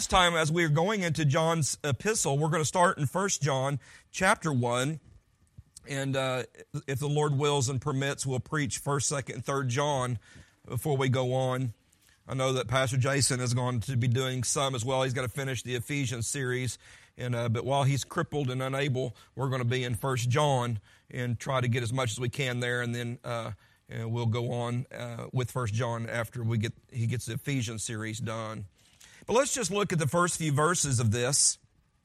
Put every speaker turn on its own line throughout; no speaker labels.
last time, as we are going into John's epistle, we're going to start in 1 John chapter 1. And if the Lord wills and permits, we'll preach 1st, 2nd, and 3rd John before we go on. I know that Pastor Jason is going to be doing some as well. He's got to finish the Ephesians series. But while he's crippled and unable, we're going to be in 1 John and try to get as much as we can there. And then we'll go on with 1 John after he gets the Ephesians series done. But let's just look at the first few verses of this.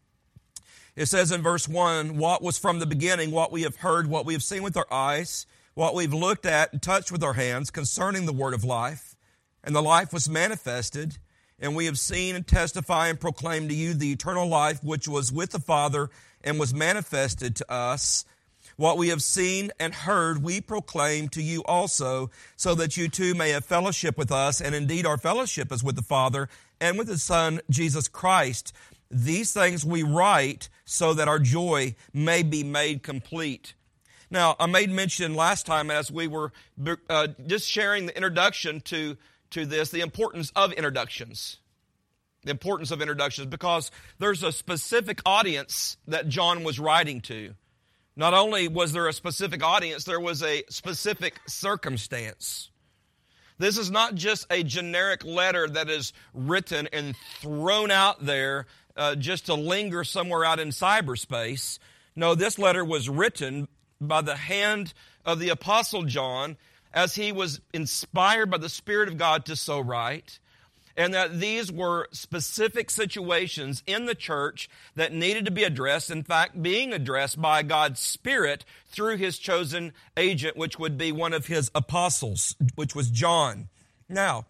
It says in verse 1, what was from the beginning, what we have heard, what we have seen with our eyes, what we've looked at and touched with our hands concerning the word of life. And the life was manifested, and we have seen and testify and proclaim to you the eternal life which was with the Father and was manifested to us. What we have seen and heard we proclaim to you also, so that you too may have fellowship with us. And indeed our fellowship is with the Father and with His Son, Jesus Christ. These things we write so that our joy may be made complete. Now, I made mention last time as we were just sharing the introduction to this, the importance of introductions. The importance of introductions, because there's a specific audience that John was writing to. Not only was there a specific audience, there was a specific circumstance. This is not just a generic letter that is written and thrown out there just to linger somewhere out in cyberspace. No, this letter was written by the hand of the Apostle John as he was inspired by the Spirit of God to so write, and that these were specific situations in the church that needed to be addressed, in fact, being addressed by God's Spirit through His chosen agent, which would be one of His apostles, which was John. Now,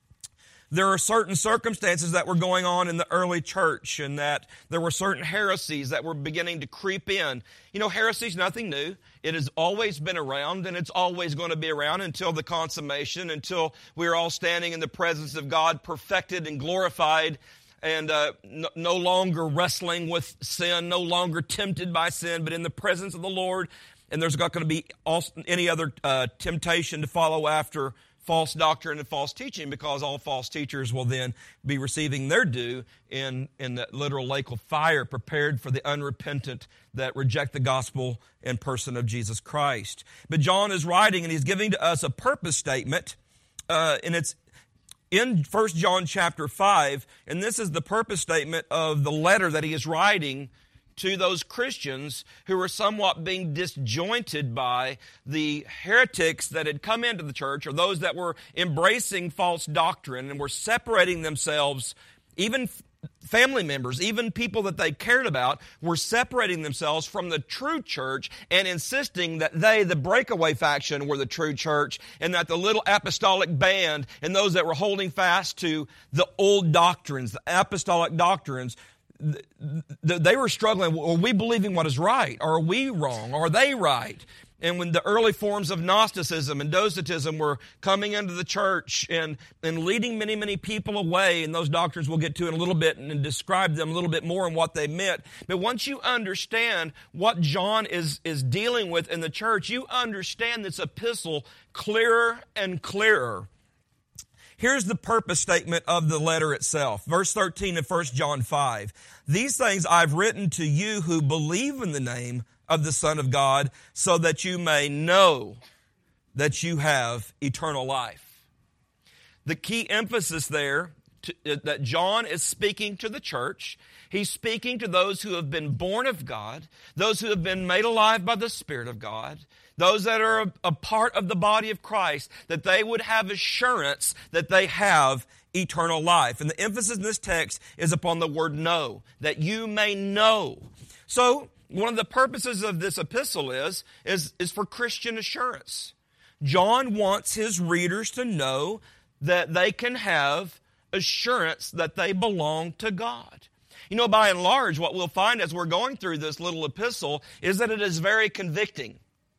there are certain circumstances that were going on in the early church, and that there were certain heresies that were beginning to creep in. You know, heresy is nothing new. It has always been around, and it's always going to be around until the consummation, until we are all standing in the presence of God, perfected and glorified, and no longer wrestling with sin, no longer tempted by sin, but in the presence of the Lord. And there's not going to be any other temptation to follow after false doctrine and false teaching, because all false teachers will then be receiving their due in the literal lake of fire prepared for the unrepentant that reject the gospel and person of Jesus Christ. But John is writing, and he's giving to us a purpose statement, and it's in 1 John chapter 5, and this is the purpose statement of the letter that he is writing to those Christians who were somewhat being disjointed by the heretics that had come into the church, or those that were embracing false doctrine and were separating themselves. Even family members, even people that they cared about, were separating themselves from the true church and insisting that they, the breakaway faction, were the true church, and that the little apostolic band and those that were holding fast to the old doctrines, the apostolic doctrines, they were struggling. Are we believing what is right? Or are we wrong? Are they right? And when the early forms of Gnosticism and Docetism were coming into the church and leading many, many people away, and those doctrines we'll get to in a little bit and describe them a little bit more and what they meant. But once you understand what John is dealing with in the church, you understand this epistle clearer and clearer. Here's the purpose statement of the letter itself. Verse 13 of 1 John 5. These things I've written to you who believe in the name of the Son of God, so that you may know that you have eternal life. The key emphasis there that John is speaking to the church. He's speaking to those who have been born of God, those who have been made alive by the Spirit of God, those that are a part of the body of Christ, that they would have assurance that they have eternal life. And the emphasis in this text is upon the word know, that you may know. So, one of the purposes of this epistle is for Christian assurance. John wants his readers to know that they can have assurance that they belong to God. You know, by and large, what we'll find as we're going through this little epistle is that it is very convicting.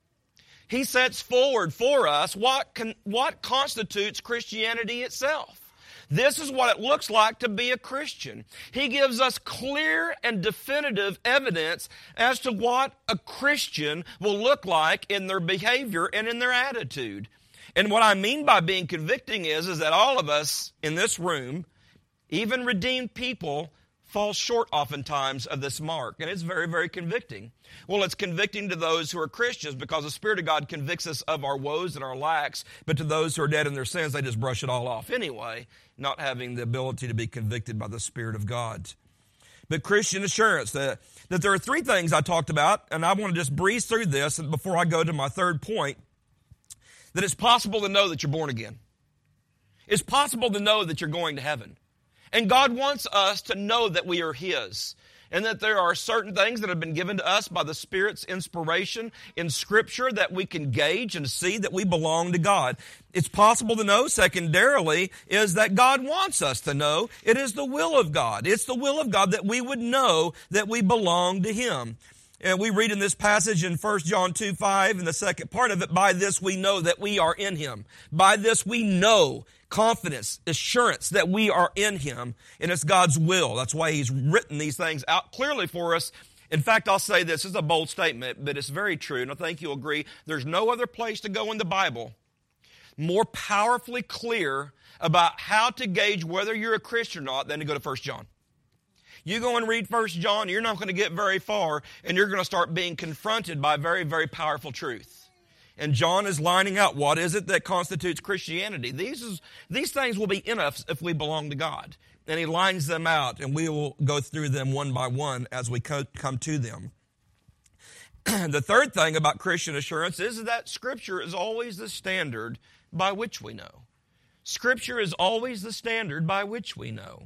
He sets forward for us what constitutes Christianity itself. This is what it looks like to be a Christian. He gives us clear and definitive evidence as to what a Christian will look like in their behavior and in their attitude. And what I mean by being convicting is that all of us in this room, Even redeemed people fall short oftentimes of this mark, and it's very, very convicting. Well, it's convicting to those who are Christians because the Spirit of God convicts us of our woes and our lacks, but to those who are dead in their sins, they just brush it all off anyway, not having the ability to be convicted by the Spirit of God. But Christian assurance, that there are three things I talked about, and I want to just breeze through this before I go to my third point, that it's possible to know that you're born again. It's possible to know that you're going to heaven. And God wants us to know that we are His, and that there are certain things that have been given to us by the Spirit's inspiration in Scripture that we can gauge and see that we belong to God. It's possible to know, secondarily, is that God wants us to know. It is the will of God. It's the will of God that we would know that we belong to Him. And we read in this passage in 1 John 2:5, in the second part of it, by this we know that we are in Him. By this we know, confidence, assurance that we are in Him, and it's God's will. That's why He's written these things out clearly for us. In fact, I'll say this is a bold statement, but it's very true, and I think you'll agree. There's no other place to go in the Bible more powerfully clear about how to gauge whether you're a Christian or not than to go to 1 John. You go and read 1 John, you're not going to get very far, and you're going to start being confronted by very, very powerful truth. And John is lining out what is it that constitutes Christianity. These things will be in us if we belong to God. And he lines them out, and we will go through them one by one as we come to them. The third thing about Christian assurance is that Scripture is always the standard by which we know. Scripture is always the standard by which we know.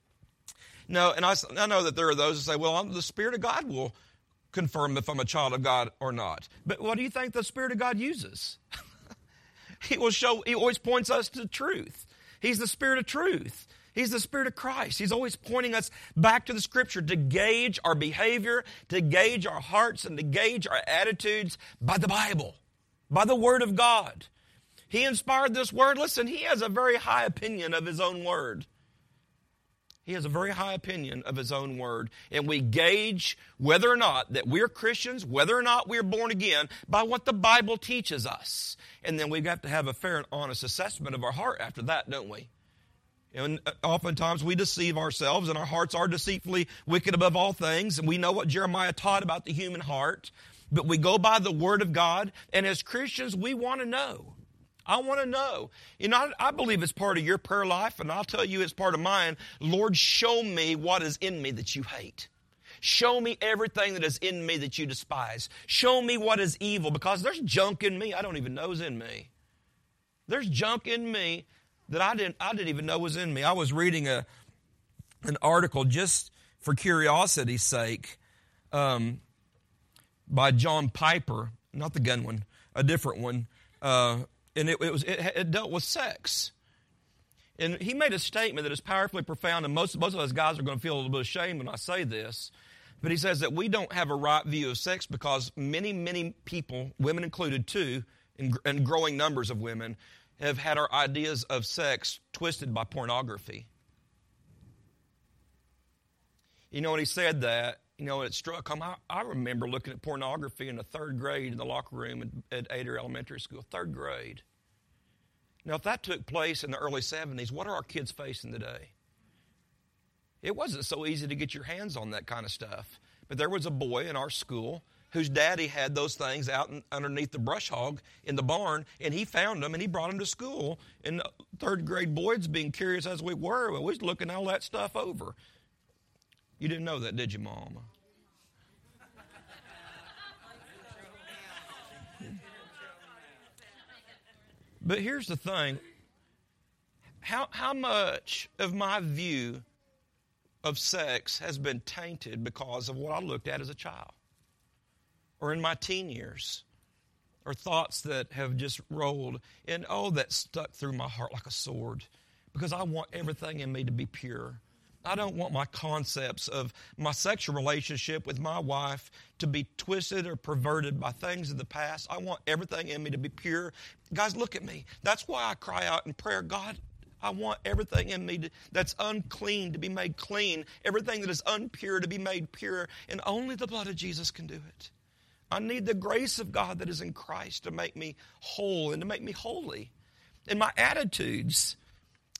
No, and I know that there are those who say, well, the Spirit of God will confirm if I'm a child of God or not. But what do you think the Spirit of God uses? He always points us to truth. He's the Spirit of truth. He's the Spirit of Christ. He's always pointing us back to the Scripture to gauge our behavior, to gauge our hearts, and to gauge our attitudes by the Bible, by the Word of God. He inspired this Word. Listen, He has a very high opinion of His own Word. He has a very high opinion of His own Word. And we gauge whether or not that we're Christians, whether or not we're born again, by what the Bible teaches us. And then we have to have a fair and honest assessment of our heart after that, don't we? And oftentimes we deceive ourselves, and our hearts are deceitfully wicked above all things. And we know what Jeremiah taught about the human heart. But we go by the Word of God, and as Christians, we want to know. I want to know. You know, I believe it's part of your prayer life, and I'll tell you it's part of mine. Lord, show me what is in me that you hate. Show me everything that is in me that you despise. Show me what is evil, because there's junk in me I don't even know is in me. There's junk in me that I didn't even know was in me. I was reading an article just for curiosity's sake by John Piper, not the gun one, a different one. And it dealt with sex. And he made a statement that is powerfully profound, and most of us guys are going to feel a little bit of shame when I say this. But he says that we don't have a right view of sex because many, many people, women included too, and growing numbers of women, have had our ideas of sex twisted by pornography. You know, when he said that, you know, it struck him. I remember looking at pornography in the third grade in the locker room at Adair Elementary School, third grade. Now, if that took place in the early 70s, what are our kids facing today? It wasn't so easy to get your hands on that kind of stuff. But there was a boy in our school whose daddy had those things out underneath the brush hog in the barn, and he found them, and he brought them to school. And the third grade boys, being curious as we were, we was looking all that stuff over. You didn't know that, did you, Mom? But here's the thing. How much of my view of sex has been tainted because of what I looked at as a child? Or in my teen years? Or thoughts that have just rolled and, that stuck through my heart like a sword. Because I want everything in me to be pure. I don't want my concepts of my sexual relationship with my wife to be twisted or perverted by things of the past. I want everything in me to be pure. Guys, look at me. That's why I cry out in prayer, God, I want everything in me that's unclean to be made clean. Everything that is unpure to be made pure. And only the blood of Jesus can do it. I need the grace of God that is in Christ to make me whole and to make me holy. And my attitudes,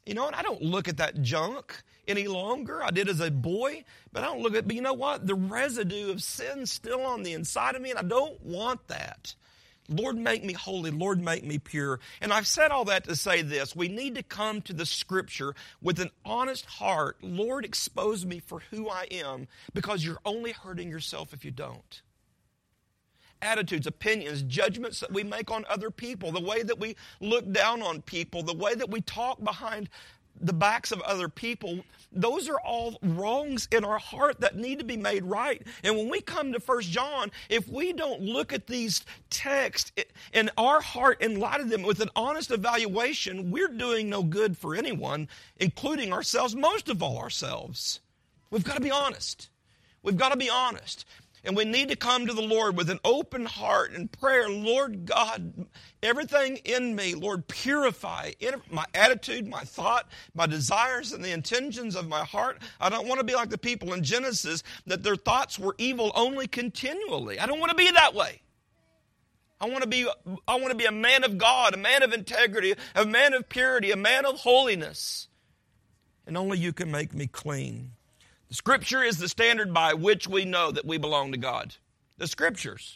You know, and I don't look at that junk any longer. I did as a boy, but I don't look at it. But you know what? The residue of sin's still on the inside of me, and I don't want that. Lord, make me holy. Lord, make me pure. And I've said all that to say this. We need to come to the Scripture with an honest heart. Lord, expose me for who I am, because you're only hurting yourself if you don't. Attitudes, opinions, judgments that we make on other people, the way that we look down on people, the way that we talk behind the backs of other people, those are all wrongs in our heart that need to be made right. And when we come to 1 John, if we don't look at these texts in our heart in light of them with an honest evaluation, we're doing no good for anyone, including ourselves, most of all ourselves. We've got to be honest. We've got to be honest. And we need to come to the Lord with an open heart and prayer. Lord God, everything in me, Lord, purify my attitude, my thought, my desires, and the intentions of my heart. I don't want to be like the people in Genesis that their thoughts were evil only continually. I don't want to be that way. I want to be a man of God, a man of integrity, a man of purity, a man of holiness. And only you can make me clean. The Scripture is the standard by which we know that we belong to God. The Scriptures.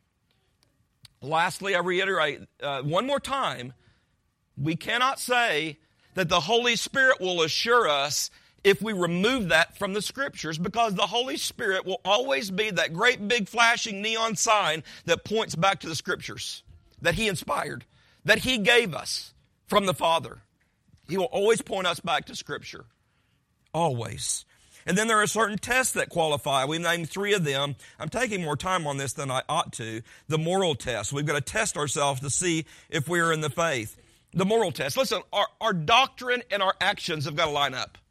Lastly, I reiterate one more time, we cannot say that the Holy Spirit will assure us if we remove that from the Scriptures, because the Holy Spirit will always be that great big flashing neon sign that points back to the Scriptures, that He inspired, that He gave us from the Father. He will always point us back to Scripture. Always. And then there are certain tests that qualify. We've named 3 of them. I'm taking more time on this than I ought to. The moral test. We've got to test ourselves to see if we are in the faith. The moral test. Listen, our doctrine and our actions have got to line up.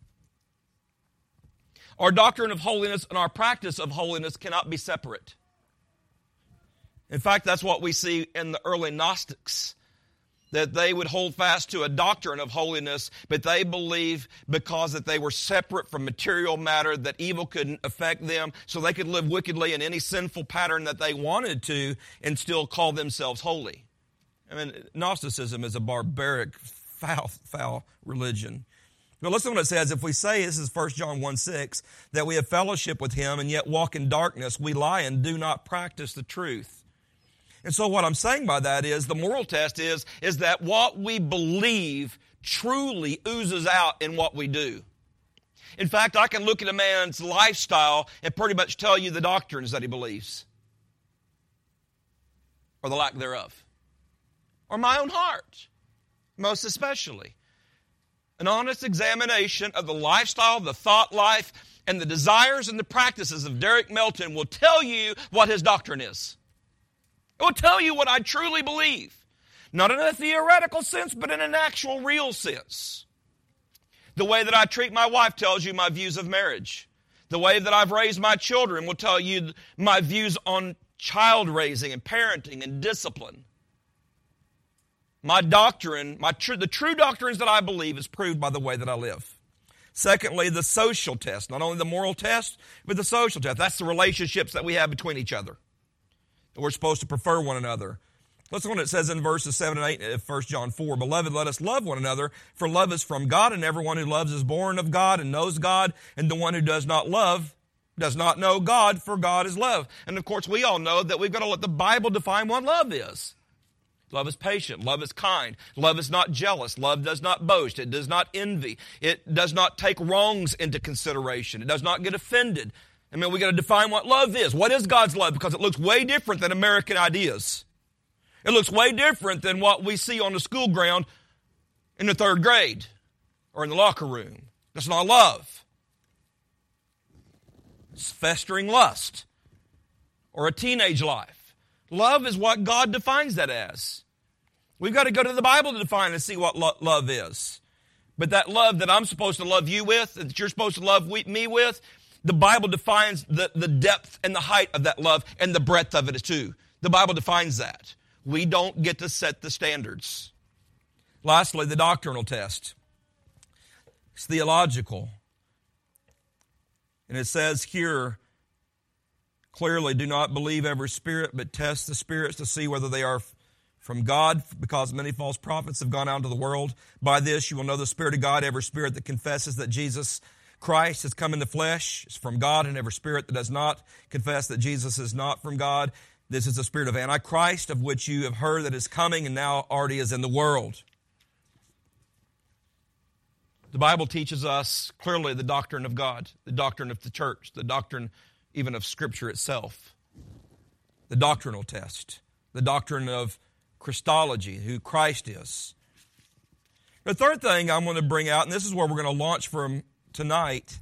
Our doctrine of holiness and our practice of holiness cannot be separate. In fact, that's what we see in the early Gnostics, that they would hold fast to a doctrine of holiness, but they believe because that they were separate from material matter, that evil couldn't affect them, so they could live wickedly in any sinful pattern that they wanted to and still call themselves holy. I mean, Gnosticism is a barbaric, foul religion. But listen to what it says. If we say, this is 1 John 1:6, that we have fellowship with Him and yet walk in darkness, we lie and do not practice the truth. And so what I'm saying by that is, the moral test is that what we believe truly oozes out in what we do. In fact, I can look at a man's lifestyle and pretty much tell you the doctrines that he believes, or the lack thereof, or my own heart, most especially. An honest examination of the lifestyle, the thought life, and the desires and the practices of Derek Melton will tell you what his doctrine is. It will tell you what I truly believe. Not in a theoretical sense, but in an actual, real sense. The way that I treat my wife tells you my views of marriage. The way that I've raised my children will tell you my views on child raising and parenting and discipline. My doctrine, the true doctrines that I believe is proved by the way that I live. Secondly, the social test. Not only the moral test, but the social test. That's the relationships that we have between each other. We're supposed to prefer one another. Listen to what it says in verses 7 and 8 of 1 John 4. Beloved, let us love one another, for love is from God, and everyone who loves is born of God and knows God, and the one who does not love does not know God, for God is love. And of course, we all know that we've got to let the Bible define what love is. Love is patient. Love is kind. Love is not jealous. Love does not boast. It does not envy. It does not take wrongs into consideration. It does not get offended. I mean, we got to define what love is. What is God's love? Because it looks way different than American ideas. It looks way different than what we see on the school ground in the 3rd grade or in the locker room. That's not love. It's festering lust or a teenage life. Love is what God defines that as. We've got to go to the Bible to define and see what love is. But that love that I'm supposed to love you with, that you're supposed to love me with, the Bible defines the depth and the height of that love and the breadth of it too. The Bible defines that. We don't get to set the standards. Lastly, the doctrinal test. It's theological. And it says here, clearly, do not believe every spirit, but test the spirits to see whether they are from God, because many false prophets have gone out into the world. By this you will know the Spirit of God. Every spirit that confesses that Jesus Christ has come in the flesh is from God, and every spirit that does not confess that Jesus is not from God, this is the spirit of Antichrist, of which you have heard that is coming and now already is in the world. The Bible teaches us clearly the doctrine of God, the doctrine of the church, the doctrine even of Scripture itself, the doctrinal test, the doctrine of Christology, who Christ is. The third thing I'm going to bring out, and this is where we're going to launch from tonight,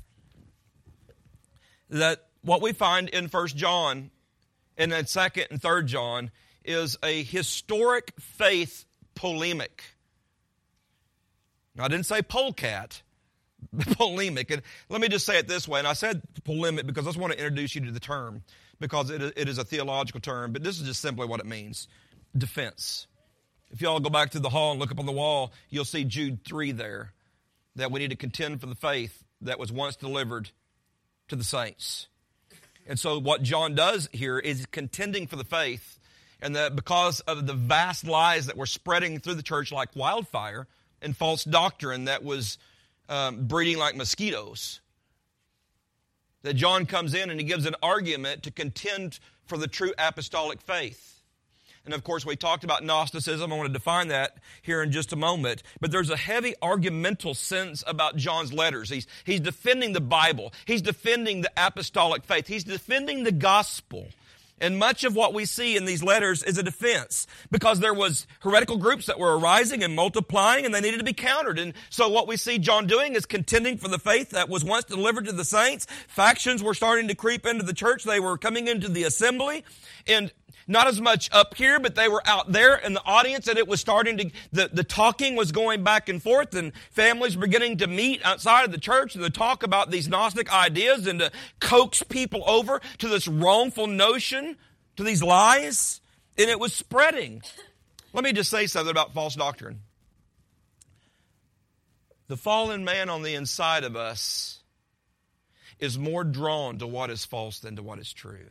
that what we find in 1 John and then 2nd and 3rd John is a historic faith polemic. Now, I didn't say polecat, polemic. And let me just say it this way, and I said polemic because I just want to introduce you to the term, because it is a theological term, but this is just simply what it means. Defense. If you all go back to the hall and look up on the wall, you'll see Jude 3 there, that we need to contend for the faith that was once delivered to the saints. And so what John does here is contending for the faith, and that because of the vast lies that were spreading through the church like wildfire and false doctrine that was breeding like mosquitoes, that John comes in and he gives an argument to contend for the true apostolic faith. And of course, we talked about Gnosticism. I want to define that here in just a moment. But there's a heavy argumental sense about John's letters. He's defending the Bible. He's defending the apostolic faith. He's defending the gospel. And much of what we see in these letters is a defense, because there was heretical groups that were arising and multiplying, and they needed to be countered. And so what we see John doing is contending for the faith that was once delivered to the saints. Factions were starting to creep into the church. They were coming into the assembly, and not as much up here, but they were out there in the audience, and it was starting to, the talking was going back and forth, and families were beginning to meet outside of the church and to talk about these Gnostic ideas and to coax people over to this wrongful notion, to these lies, and it was spreading. Let me just say something about false doctrine. The fallen man on the inside of us is more drawn to what is false than to what is true.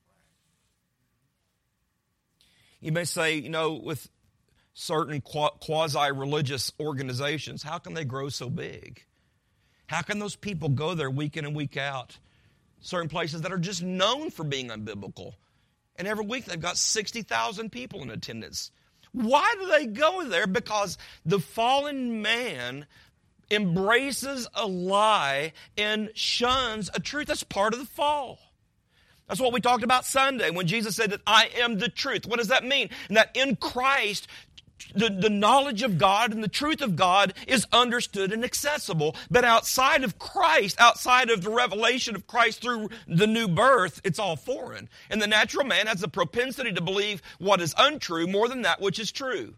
You may say, with certain quasi-religious organizations, how can they grow so big? How can those people go there week in and week out? Certain places that are just known for being unbiblical. And every week they've got 60,000 people in attendance. Why do they go there? Because the fallen man embraces a lie and shuns a truth that's part of the fall. That's what we talked about Sunday when Jesus said that I am the truth. What does that mean? And that in Christ, the knowledge of God and the truth of God is understood and accessible. But outside of Christ, outside of the revelation of Christ through the new birth, it's all foreign. And the natural man has a propensity to believe what is untrue more than that which is true.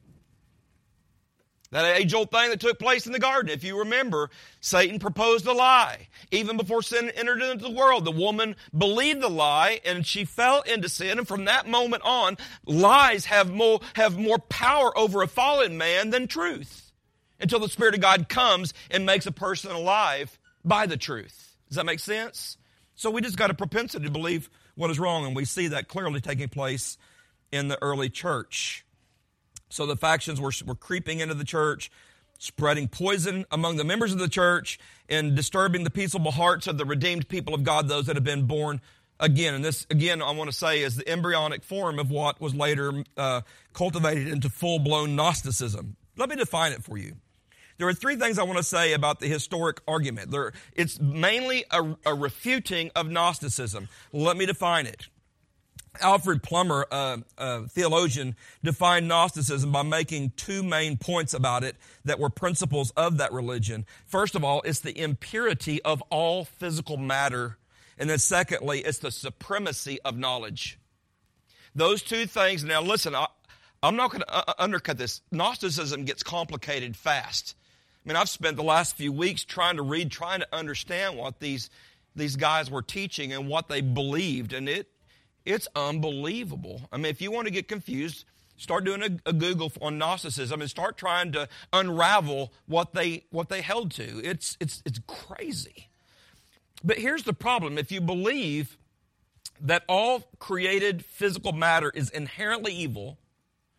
That age-old thing that took place in the garden. If you remember, Satan proposed a lie. Even before sin entered into the world, the woman believed the lie and she fell into sin. And from that moment on, lies have more power over a fallen man than truth, until the Spirit of God comes and makes a person alive by the truth. Does that make sense? So we just got a propensity to believe what is wrong, and we see that clearly taking place in the early church. So the factions were creeping into the church, spreading poison among the members of the church, and disturbing the peaceable hearts of the redeemed people of God, those that have been born again. And this, again, I want to say is the embryonic form of what was later cultivated into full-blown Gnosticism. Let me define it for you. There are three things I want to say about the historic argument. It's mainly a refuting of Gnosticism. Let me define it. Alfred Plummer, a theologian, defined Gnosticism by making two main points about it that were principles of that religion. First of all, it's the impurity of all physical matter. And then secondly, it's the supremacy of knowledge. Those two things. Now listen, I'm not going to undercut this. Gnosticism gets complicated fast. I mean, I've spent the last few weeks trying to understand what these guys were teaching and what they believed. And it's unbelievable. I mean, if you want to get confused, start doing a Google on Gnosticism and start trying to unravel what they held to. It's crazy. But here's the problem. If you believe that all created physical matter is inherently evil,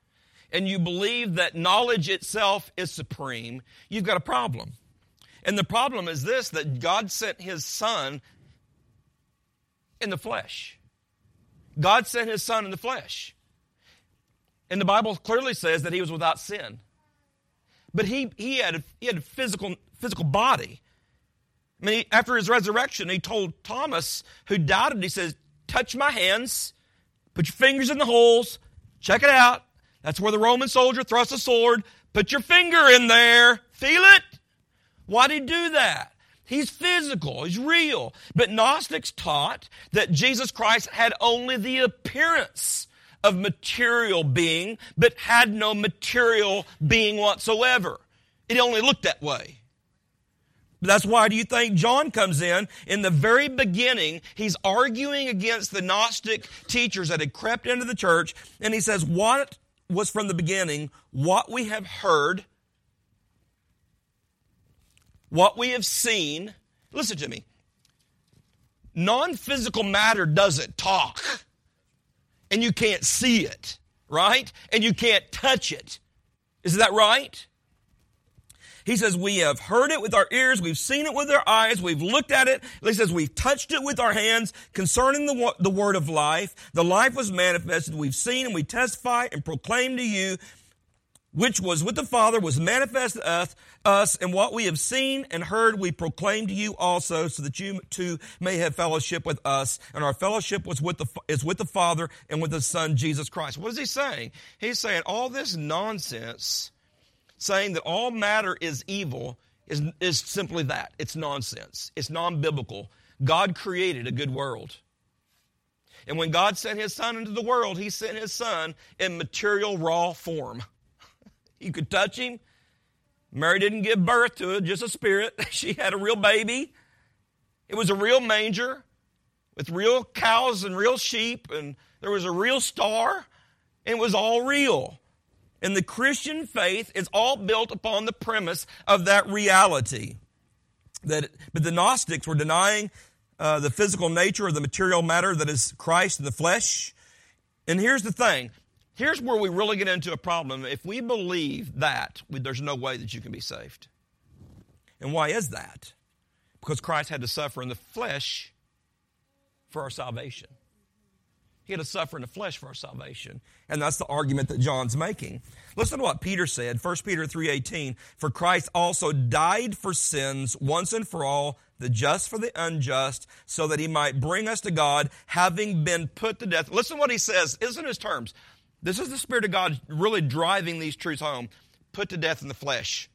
and you believe that knowledge itself is supreme, you've got a problem. And the problem is this, that God sent His Son in the flesh. God sent His Son in the flesh. And the Bible clearly says that He was without sin. But he had a physical body. I mean, after His resurrection, He told Thomas, who doubted, He says, touch my hands, put your fingers in the holes, check it out. That's where the Roman soldier thrusts a sword. Put your finger in there, feel it. Why did He do that? He's physical, He's real. But Gnostics taught that Jesus Christ had only the appearance of material being, but had no material being whatsoever. It only looked that way. That's why do you think John comes in the very beginning, he's arguing against the Gnostic teachers that had crept into the church, and he says, what was from the beginning, what we have heard, what we have seen. Listen to me. Non-physical matter doesn't talk. And you can't see it, right? And you can't touch it. Is that right? He says, we have heard it with our ears, we've seen it with our eyes, we've looked at it. He says, we've touched it with our hands concerning the word of life. The life was manifested, we've seen and we testify and proclaim to you, which was with the Father, was manifested us, and what we have seen and heard we proclaim to you also, so that you too may have fellowship with us. And our fellowship is with the Father and with the Son, Jesus Christ. What is he saying? He's saying all this nonsense, saying that all matter is evil, is simply that. It's nonsense. It's non-biblical. God created a good world. And when God sent His Son into the world, He sent His Son in material, raw form. You could touch Him. Mary didn't give birth to it, just a spirit. She had a real baby. It was a real manger with real cows and real sheep, and there was a real star, and it was all real. And the Christian faith is all built upon the premise of that reality. But the Gnostics were denying the physical nature of the material matter that is Christ in the flesh. And here's the thing. Here's where we really get into a problem. If we believe that, there's no way that you can be saved. And why is that? Because Christ had to suffer in the flesh for our salvation. He had to suffer in the flesh for our salvation. And that's the argument that John's making. Listen to what Peter said, 1 Peter 3:18. For Christ also died for sins once and for all, the just for the unjust, so that He might bring us to God, having been put to death. Listen to what he says. Listen to his terms. This is the Spirit of God really driving these truths home. Put to death in the flesh.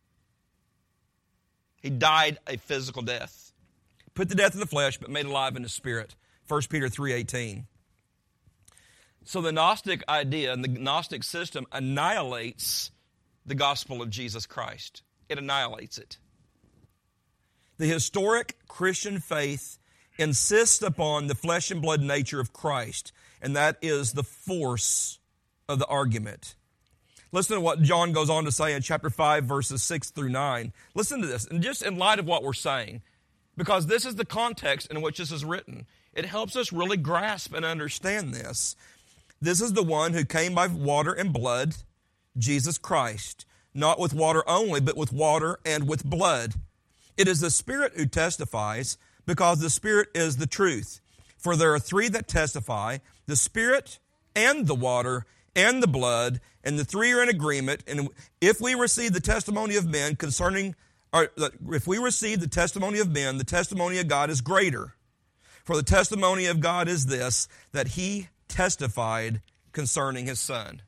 He died a physical death. Put to death in the flesh, but made alive in the Spirit. 1 Peter 3:18. So the Gnostic idea and the Gnostic system annihilates the gospel of Jesus Christ. It annihilates it. The historic Christian faith insists upon the flesh and blood nature of Christ, and that is the force of the argument. Listen to what John goes on to say in chapter 5, verses 6 through 9. Listen to this, and just in light of what we're saying, because this is the context in which this is written. It helps us really grasp and understand this. This is the one who came by water and blood, Jesus Christ, not with water only, but with water and with blood. It is the Spirit who testifies, because the Spirit is the truth. For there are three that testify, the Spirit and the water and the blood, and the three are in agreement. And if we receive the testimony of men if we receive the testimony of men, the testimony of God is greater. For the testimony of God is this, that He testified concerning His Son.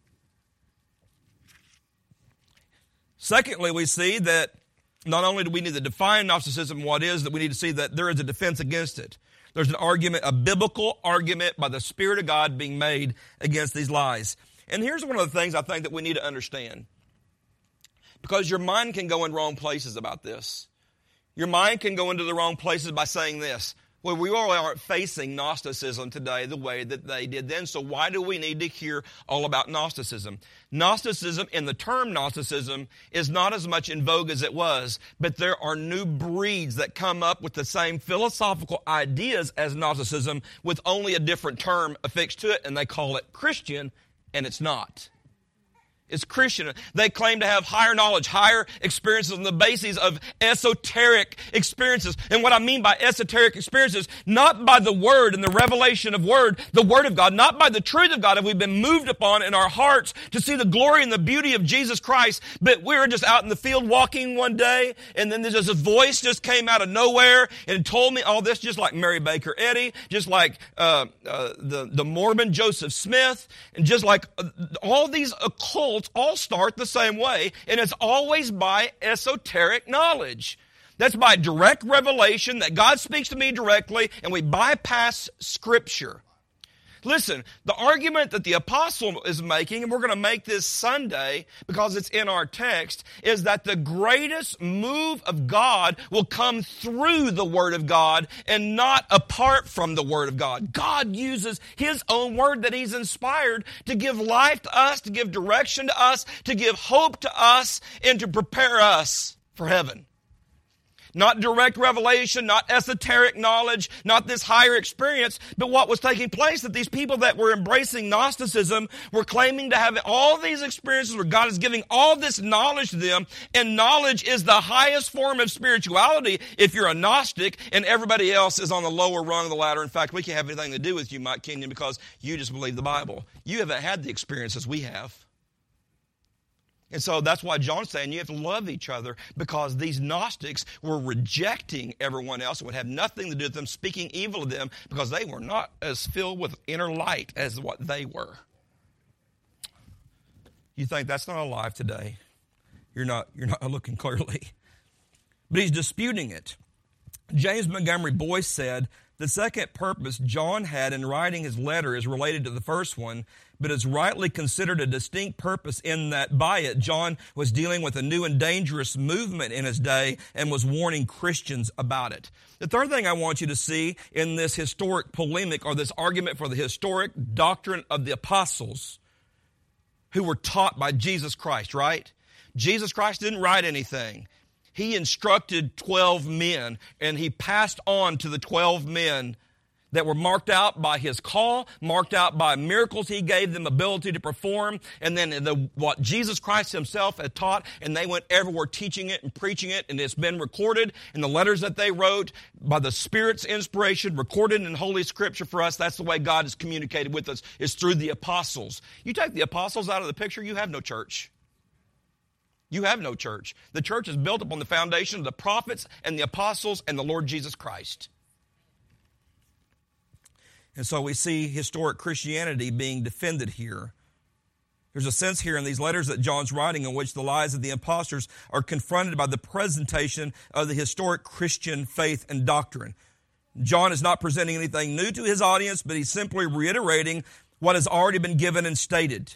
Secondly, we see that not only do we need to define Gnosticism what is, that we need to see that there is a defense against it. There's an argument, a biblical argument by the Spirit of God being made against these lies. And here's one of the things I think that we need to understand. Because your mind can go in wrong places about this. Your mind can go into the wrong places by saying this. Well, we really aren't facing Gnosticism today the way that they did then, so why do we need to hear all about Gnosticism? Gnosticism, and the term Gnosticism, is not as much in vogue as it was, but there are new breeds that come up with the same philosophical ideas as Gnosticism with only a different term affixed to it, and they call it Christian, and it's not. is Christian. They claim to have higher knowledge, higher experiences on the basis of esoteric experiences. And what I mean by esoteric experiences, not by the Word and the revelation of the Word of God, not by the truth of God have we been moved upon in our hearts to see the glory and the beauty of Jesus Christ, but we were just out in the field walking one day, and then there's just a voice just came out of nowhere and told me all this, just like Mary Baker Eddy, just like the Mormon Joseph Smith, and just like all these occults all start the same way, and it's always by esoteric knowledge. That's by direct revelation, that God speaks to me directly, and we bypass Scripture. Listen, the argument that the apostle is making, and we're going to make this Sunday because it's in our text, is that the greatest move of God will come through the Word of God and not apart from the Word of God. God uses His own Word that He's inspired to give life to us, to give direction to us, to give hope to us, and to prepare us for heaven. Not direct revelation, not esoteric knowledge, not this higher experience, but what was taking place, that these people that were embracing Gnosticism were claiming to have all these experiences where God is giving all this knowledge to them, and knowledge is the highest form of spirituality if you're a Gnostic and everybody else is on the lower rung of the ladder. In fact, we can't have anything to do with you, Mike Kenyon, because you just believe the Bible. You haven't had the experiences we have. And so that's why John's saying you have to love each other, because these Gnostics were rejecting everyone else. It would have nothing to do with them, speaking evil of them, because they were not as filled with inner light as what they were. You think that's not alive today? You're not looking clearly. But he's disputing it. James Montgomery Boyce said, the second purpose John had in writing his letter is related to the first one, but is rightly considered a distinct purpose in that by it John was dealing with a new and dangerous movement in his day and was warning Christians about it. The third thing I want you to see in this historic polemic, or this argument for the historic doctrine of the apostles who were taught by Jesus Christ, right? Jesus Christ didn't write anything. He instructed 12 men, and he passed on to the 12 men that were marked out by his call, marked out by miracles he gave them ability to perform, and then what Jesus Christ himself had taught, and they went everywhere teaching it and preaching it, and it's been recorded in the letters that they wrote by the Spirit's inspiration, recorded in Holy Scripture for us. That's the way God has communicated with us, is through the apostles. You take the apostles out of the picture, you have no church. You have no church. The church is built upon the foundation of the prophets and the apostles and the Lord Jesus Christ. And so we see historic Christianity being defended here. There's a sense here in these letters that John's writing in which the lies of the impostors are confronted by the presentation of the historic Christian faith and doctrine. John is not presenting anything new to his audience, but he's simply reiterating what has already been given and stated.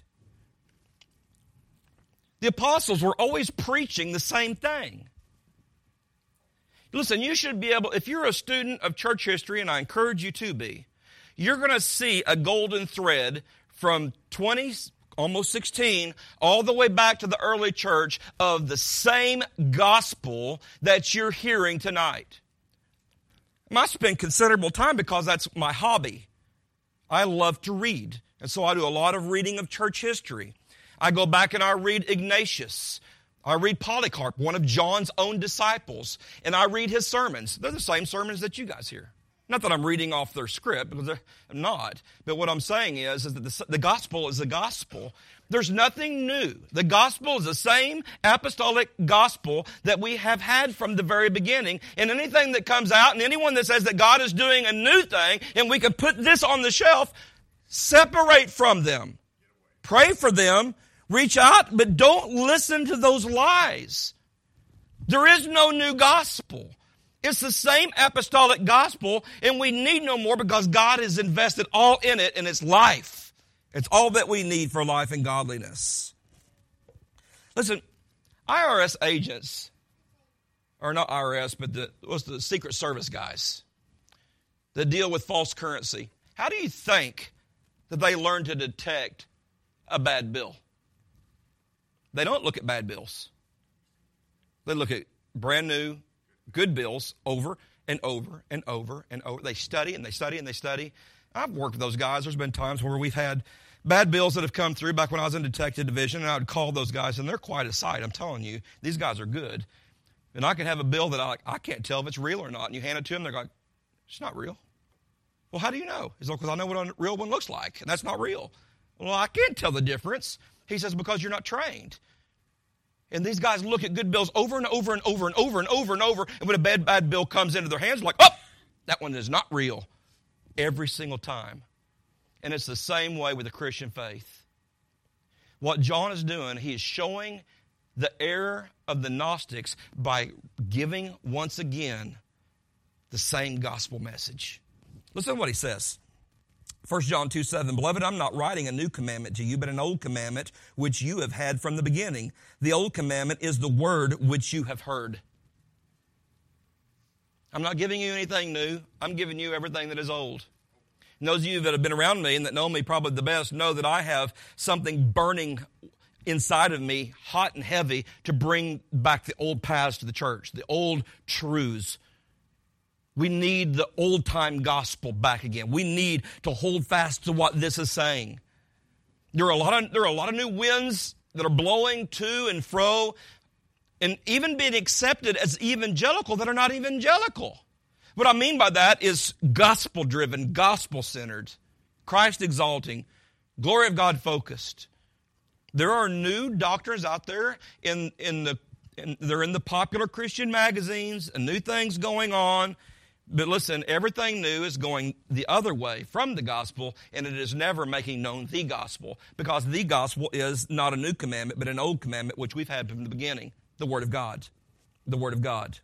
The apostles were always preaching the same thing. Listen, you should be able, if you're a student of church history, and I encourage you to be, you're going to see a golden thread from almost 16, all the way back to the early church of the same gospel that you're hearing tonight. I spend considerable time because that's my hobby. I love to read, and so I do a lot of reading of church history. I go back and I read Ignatius. I read Polycarp, one of John's own disciples, and I read his sermons. They're the same sermons that you guys hear. Not that I'm reading off their script, because I'm not. But what I'm saying is that the gospel is the gospel. There's nothing new. The gospel is the same apostolic gospel that we have had from the very beginning. And anything that comes out, and anyone that says that God is doing a new thing, and we can put this on the shelf, separate from them. Pray for them. Reach out, but don't listen to those lies. There is no new gospel. It's the same apostolic gospel, and we need no more because God has invested all in it, and it's life. It's all that we need for life and godliness. Listen, IRS agents, or not IRS, but the Secret Service guys that deal with false currency, how do you think that they learn to detect a bad bill? They don't look at bad bills. They look at brand new, good bills over and over and over and over. They study and they study and they study. I've worked with those guys. There's been times where we've had bad bills that have come through back when I was in detective division, and I would call those guys, and they're quite a sight. I'm telling you, these guys are good. And I could have a bill that I can't tell if it's real or not. And you hand it to them, they're like, it's not real. Well, how do you know? He's like, because I know what a real one looks like, and that's not real. Well, I can't tell the difference. He says, because you're not trained. And these guys look at good bills over and over and over and over and over and over, and when a bad bill comes into their hands, they're like, oh, that one is not real. Every single time. And it's the same way with the Christian faith. What John is doing, he is showing the error of the Gnostics by giving once again the same gospel message. Listen to what he says. 1 John 2:7, Beloved, I'm not writing a new commandment to you, but an old commandment which you have had from the beginning. The old commandment is the word which you have heard. I'm not giving you anything new. I'm giving you everything that is old. And those of you that have been around me and that know me probably the best know that I have something burning inside of me, hot and heavy, to bring back the old paths to the church, the old truths. We need the old-time gospel back again. We need to hold fast to what this is saying. There are a lot of new winds that are blowing to and fro, and even being accepted as evangelical that are not evangelical. What I mean by that is gospel-driven, gospel-centered, Christ-exalting, glory of God focused. There are new doctrines out there they're in the popular Christian magazines and new things going on. But listen, everything new is going the other way from the gospel, and it is never making known the gospel, because the gospel is not a new commandment, but an old commandment, which we've had from the beginning, the Word of God. The Word of God.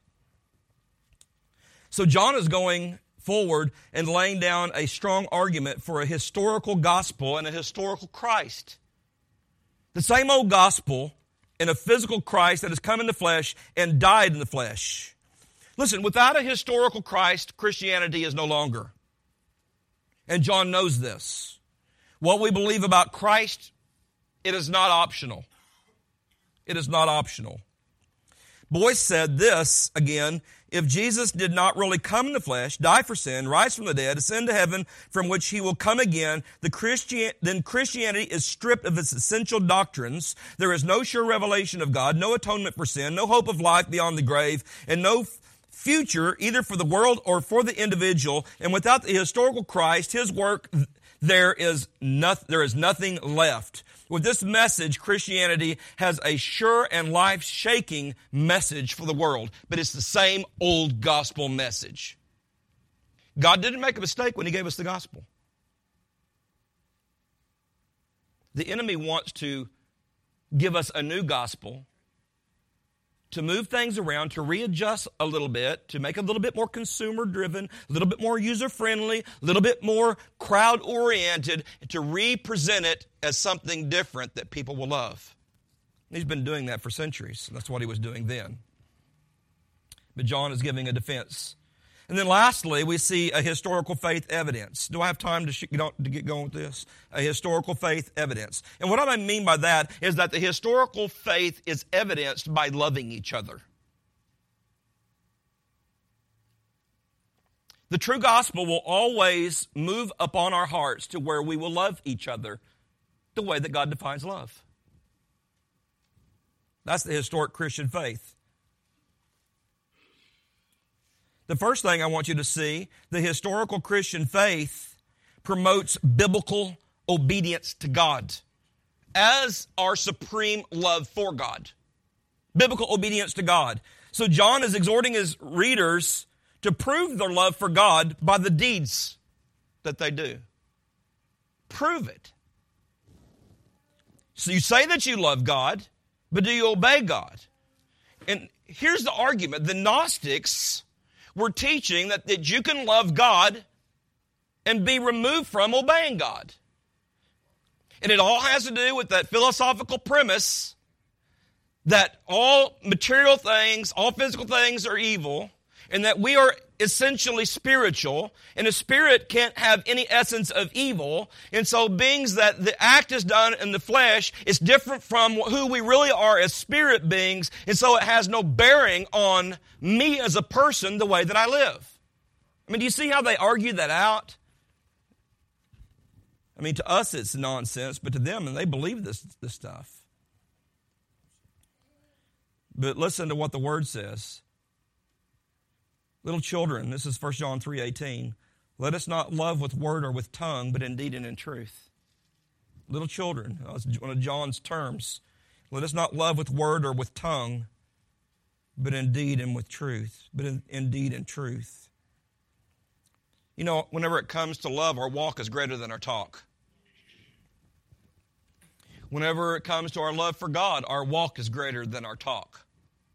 So John is going forward and laying down a strong argument for a historical gospel and a historical Christ. The same old gospel and a physical Christ that has come in the flesh and died in the flesh. Listen, without a historical Christ, Christianity is no longer. And John knows this. What we believe about Christ, it is not optional. It is not optional. Boyce said this again, if Jesus did not really come in the flesh, die for sin, rise from the dead, ascend to heaven from which he will come again, then Christianity is stripped of its essential doctrines. There is no sure revelation of God, no atonement for sin, no hope of life beyond the grave, and no future either for the world or for the individual. And without the historical Christ, his work, there is nothing left. With this message, Christianity has a sure and life-shaking message for the world, but it's the same old gospel message. God didn't make a mistake when he gave us the gospel. The enemy wants to give us a new gospel, to move things around, to readjust a little bit, to make it a little bit more consumer-driven, a little bit more user-friendly, a little bit more crowd-oriented, to represent it as something different that people will love. He's been doing that for centuries. That's what he was doing then. But John is giving a defense. And then lastly, we see a historical faith evidence. Do I have time to get going with this? A historical faith evidence. And what I mean by that is that the historical faith is evidenced by loving each other. The true gospel will always move upon our hearts to where we will love each other the way that God defines love. That's the historic Christian faith. The first thing I want you to see, the historical Christian faith promotes biblical obedience to God as our supreme love for God. Biblical obedience to God. So John is exhorting his readers to prove their love for God by the deeds that they do. Prove it. So you say that you love God, but do you obey God? And here's the argument. The Gnostics were teaching that you can love God and be removed from obeying God. And it all has to do with that philosophical premise that all material things, all physical things are evil, and that we are essentially spiritual, and a spirit can't have any essence of evil. And so beings that the act is done in the flesh is different from who we really are as spirit beings, and so it has no bearing on me as a person the way that I live. I mean, do you see how they argue that out? I mean, to us it's nonsense, but to them, and they believe this stuff. But listen to what the Word says. Little children, this is 1 John 3:18. Let us not love with word or with tongue, but in deed and in truth. Little children, that's one of John's terms. Let us not love with word or with tongue, but in deed and with truth. But in deed and truth. You know, whenever it comes to love, our walk is greater than our talk. Whenever it comes to our love for God, our walk is greater than our talk.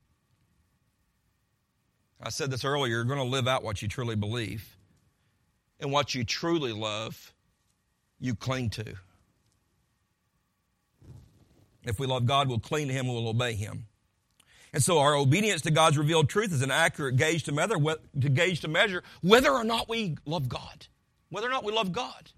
I said this earlier, you're going to live out what you truly believe. And what you truly love, you cling to. If we love God, we'll cling to Him, we'll obey Him. And so our obedience to God's revealed truth is an accurate gauge to measure whether or not we love God. Whether or not we love God.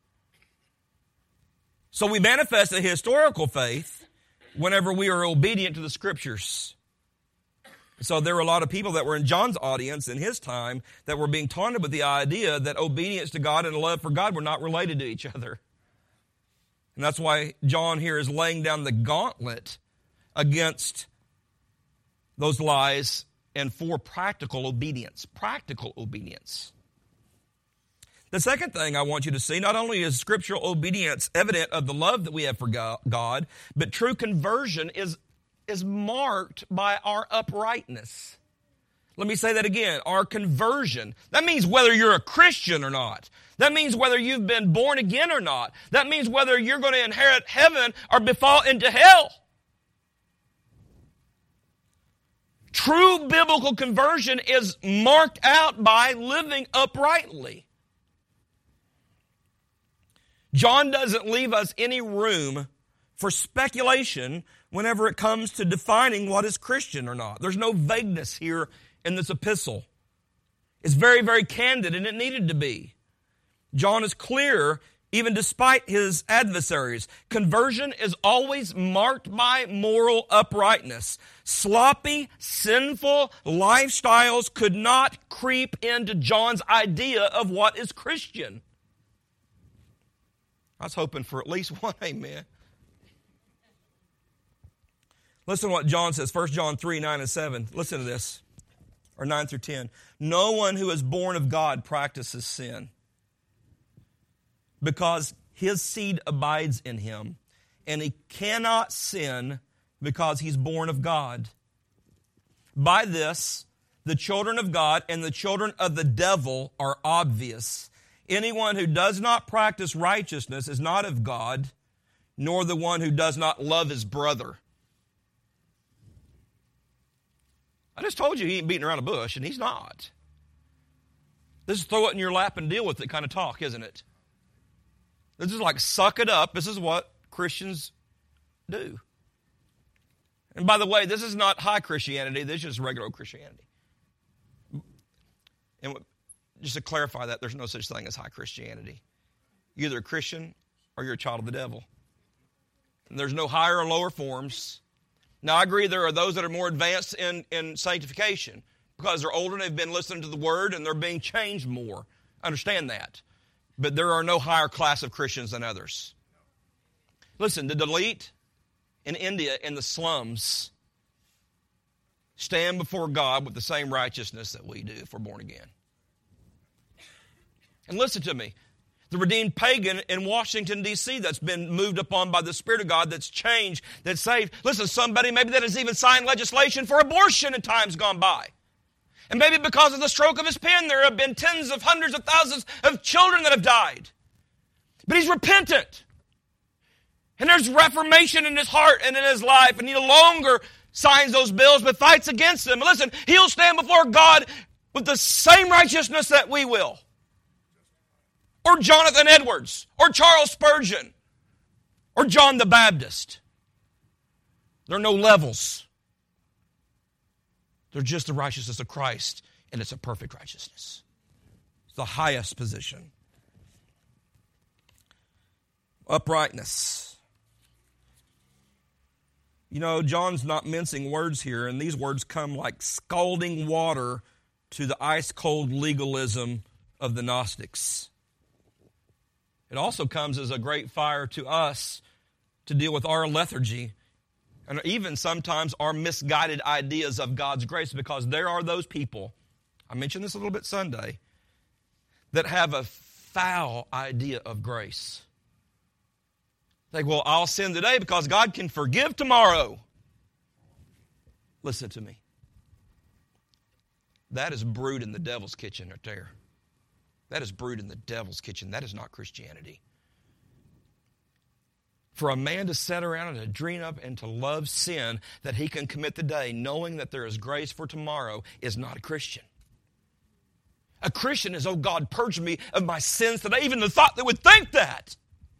So we manifest a historical faith whenever we are obedient to the Scriptures. So there were a lot of people that were in John's audience in his time that were being taunted with the idea that obedience to God and love for God were not related to each other. And that's why John here is laying down the gauntlet against those lies and for practical obedience. Practical obedience. The second thing I want you to see, not only is scriptural obedience evident of the love that we have for God, but true conversion is marked by our uprightness. Let me say that again. Our conversion. That means whether you're a Christian or not. That means whether you've been born again or not. That means whether you're going to inherit heaven or befall into hell. True biblical conversion is marked out by living uprightly. John doesn't leave us any room for speculation whenever it comes to defining what is Christian or not. There's no vagueness here in this epistle. It's very, very candid, and it needed to be. John is clear, even despite his adversaries. Conversion is always marked by moral uprightness. Sloppy, sinful lifestyles could not creep into John's idea of what is Christian. I was hoping for at least one amen. Listen to what John says, 1 John 3, 9 and 7. Listen to this, or 9 through 10. No one who is born of God practices sin, because his seed abides in him, and he cannot sin because he's born of God. By this, the children of God and the children of the devil are obvious. Anyone who does not practice righteousness is not of God, nor the one who does not love his brother. I just told you he ain't beating around a bush, and he's not. This is throw it in your lap and deal with it kind of talk, isn't it? This is like suck it up. This is what Christians do. And by the way, this is not high Christianity. This is just regular Christianity. And just to clarify that, there's no such thing as high Christianity. You're either a Christian or you're a child of the devil. And there's no higher or lower forms. Now, I agree there are those that are more advanced in sanctification because they're older and they've been listening to the Word and they're being changed more. I understand that. But there are no higher class of Christians than others. Listen, the Dalit in India in the slums stand before God with the same righteousness that we do if we're born again. And listen to me. The redeemed pagan in Washington, D.C. that's been moved upon by the Spirit of God, that's changed, that's saved. Listen, somebody maybe that has even signed legislation for abortion in times gone by. And maybe because of the stroke of his pen, there have been tens of hundreds of thousands of children that have died. But he's repentant. And there's reformation in his heart and in his life. And he no longer signs those bills, but fights against them. And listen, he'll stand before God with the same righteousness that we will. Or Jonathan Edwards, or Charles Spurgeon, or John the Baptist. There are no levels. They're just the righteousness of Christ, and it's a perfect righteousness. It's the highest position. Uprightness. You know, John's not mincing words here, and these words come like scalding water to the ice-cold legalism of the Gnostics. It also comes as a great fire to us to deal with our lethargy and even sometimes our misguided ideas of God's grace, because there are those people, I mentioned this a little bit Sunday, that have a foul idea of grace. Think, well, I'll sin today because God can forgive tomorrow. Listen to me. That is brood in the devil's kitchen right there. That is brood in the devil's kitchen. That is not Christianity. For a man to sit around and to dream up and to love sin that he can commit today, knowing that there is grace for tomorrow, is not a Christian. A Christian is, oh God, purge me of my sins today. Even the thought that would think that.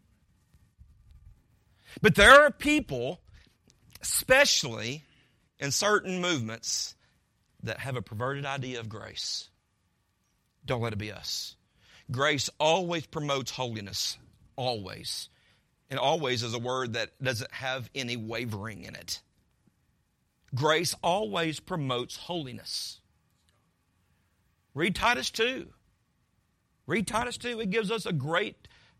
But there are people, especially in certain movements, that have a perverted idea of grace. Don't let it be us. Grace always promotes holiness. Always. And always is a word that doesn't have any wavering in it. Grace always promotes holiness. Read Titus 2. Read Titus 2. It gives us a great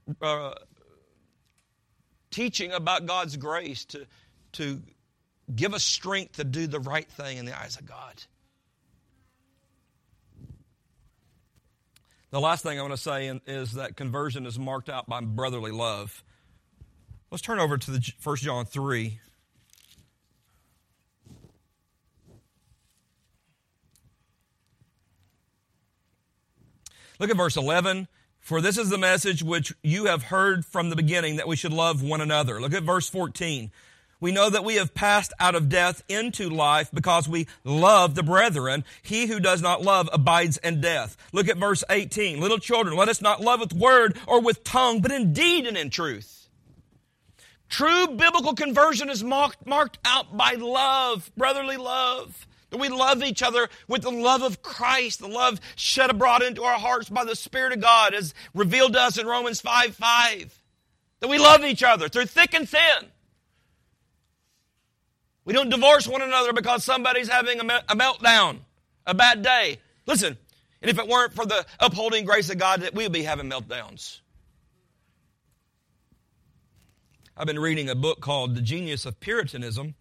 teaching about God's grace to give us strength to do the right thing in the eyes of God. The last thing I want to say is that conversion is marked out by brotherly love. Let's turn over to 1 John 3. Look at verse 11. For this is the message which you have heard from the beginning, that we should love one another. Look at verse 14. We know that we have passed out of death into life because we love the brethren. He who does not love abides in death. Look at verse 18. Little children, let us not love with word or with tongue, but in deed and in truth. True biblical conversion is marked out by love, brotherly love. That we love each other with the love of Christ, the love shed abroad into our hearts by the Spirit of God, as revealed to us in Romans 5:5. That we love each other through thick and thin. We don't divorce one another because somebody's having a meltdown, a bad day. Listen, and if it weren't for the upholding grace of God, we would be having meltdowns. I've been reading a book called The Genius of Puritanism,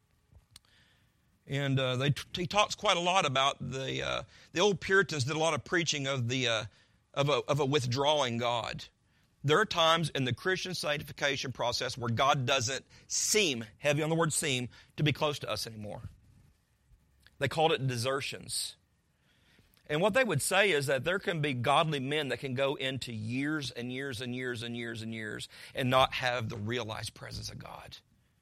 and he talks quite a lot about the old Puritans did a lot of preaching of a withdrawing God. There are times in the Christian sanctification process where God doesn't seem, heavy on the word seem, to be close to us anymore. They called it desertions. And what they would say is that there can be godly men that can go into years and years and years and years and years and not have the realized presence of God.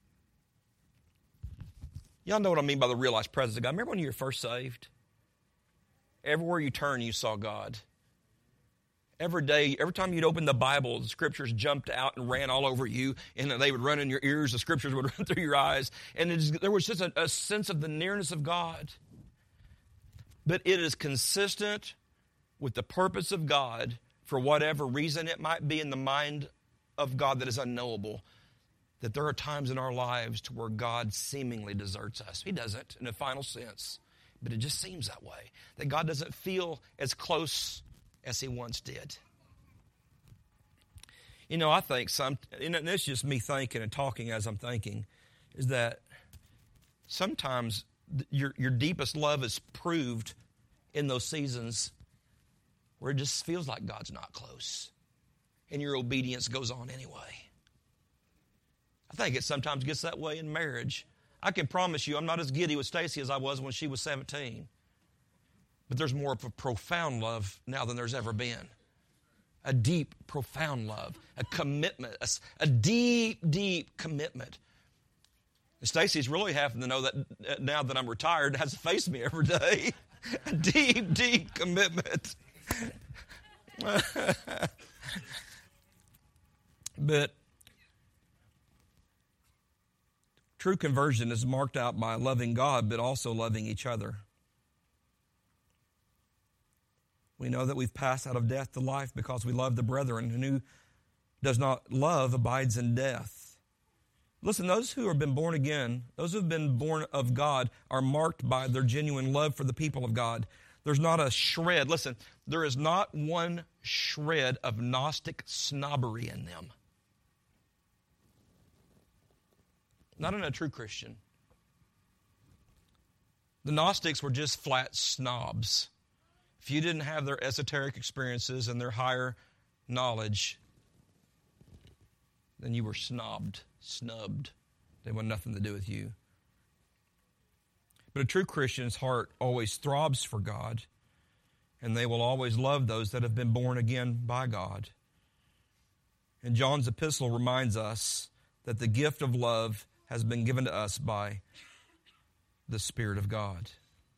Y'all know what I mean by the realized presence of God. Remember when you were first saved? Everywhere you turned, you saw God. Every day, every time you'd open the Bible, the Scriptures jumped out and ran all over you, and they would run in your ears, the Scriptures would run through your eyes, and there was just a sense of the nearness of God. But it is consistent with the purpose of God, for whatever reason it might be in the mind of God that is unknowable, that there are times in our lives to where God seemingly deserts us. He doesn't in a final sense, but it just seems that way, that God doesn't feel as close as He once did. You know, I think and it's just me thinking and talking as I'm thinking, is that sometimes your deepest love is proved in those seasons where it just feels like God's not close, and your obedience goes on anyway. I think it sometimes gets that way in marriage. I can promise you I'm not as giddy with Stacy as I was when she was 17. But there's more of a profound love now than there's ever been. A deep, profound love. A commitment. A deep, deep commitment. And Stacy's really having to know that now that I'm retired, has to face me every day. A deep, deep commitment. But true conversion is marked out by loving God, but also loving each other. We know that we've passed out of death to life because we love the brethren, and who does not love abides in death. Listen, those who have been born again, those who have been born of God, are marked by their genuine love for the people of God. There's not a shred. Listen, there is not one shred of Gnostic snobbery in them. Not in a true Christian. The Gnostics were just flat snobs. If you didn't have their esoteric experiences and their higher knowledge, then you were snubbed. They want nothing to do with you. But a true Christian's heart always throbs for God, and they will always love those that have been born again by God. And John's epistle reminds us that the gift of love has been given to us by the Spirit of God.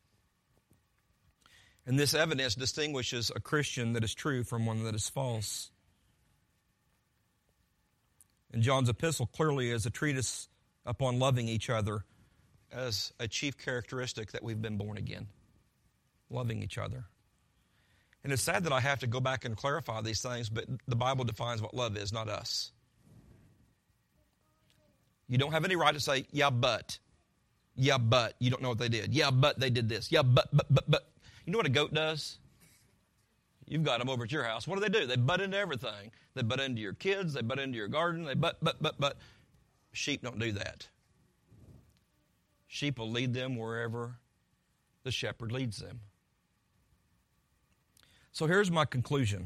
And this evidence distinguishes a Christian that is true from one that is false. And John's epistle clearly is a treatise upon loving each other as a chief characteristic that we've been born again. Loving each other. And it's sad that I have to go back and clarify these things, but the Bible defines what love is, not us. You don't have any right to say, yeah, but. Yeah, but. You don't know what they did. Yeah, but they did this. Yeah, but. You know what a goat does? You've got them over at your house. What do? They butt into everything. They butt into your kids. They butt into your garden. They butt. Sheep don't do that. Sheep will lead them wherever the shepherd leads them. So here's my conclusion.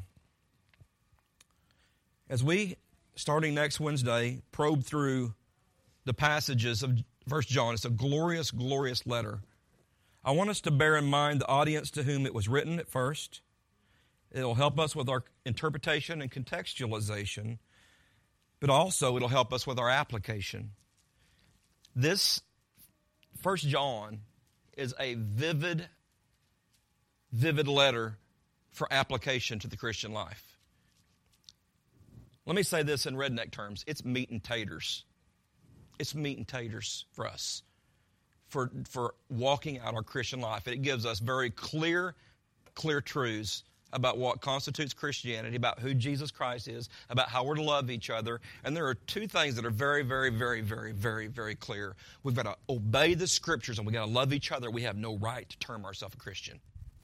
As we, starting next Wednesday, probe through the passages of 1 John, it's a glorious, glorious letter. I want us to bear in mind the audience to whom it was written at first. It'll help us with our interpretation and contextualization, but also it'll help us with our application. This 1 John is a vivid letter for application to the Christian life. Let me say this in redneck terms. It's meat and taters. It's meat and taters for us, for walking out our Christian life. And it gives us very clear truths about what constitutes Christianity, about who Jesus Christ is, about how we're to love each other. And there are two things that are very, very, very, very, very, very clear. We've got to obey the Scriptures and we've got to love each other. We have no right to term ourselves a Christian.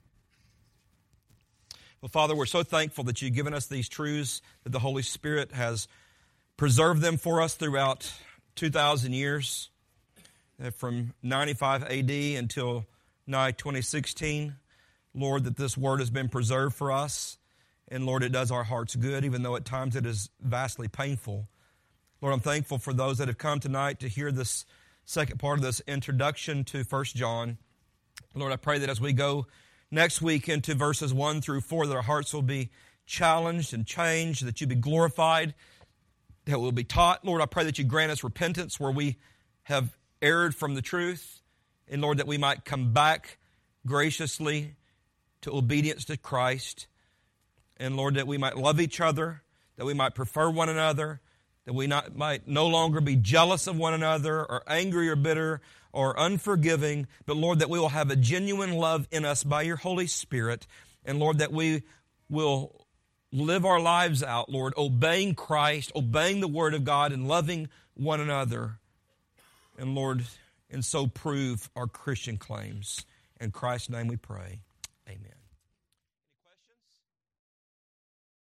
Well, Father, we're so thankful that you've given us these truths, that the Holy Spirit has preserved them for us throughout 2,000 years, from 95 AD until nigh 2016. Lord, that this word has been preserved for us. And Lord, it does our hearts good, even though at times it is vastly painful. Lord, I'm thankful for those that have come tonight to hear this second part of this introduction to 1 John. Lord, I pray that as we go next week into verses 1 through 4, that our hearts will be challenged and changed, that you be glorified, that we'll be taught. Lord, I pray that you grant us repentance where we have erred from the truth. And Lord, that we might come back graciously to obedience to Christ. And Lord, that we might love each other, that we might prefer one another, that we might no longer be jealous of one another or angry or bitter or unforgiving, but Lord, that we will have a genuine love in us by your Holy Spirit. And Lord, that we will live our lives out, Lord, obeying Christ, obeying the Word of God, and loving one another. And Lord, and so prove our Christian claims. In Christ's name we pray. Amen.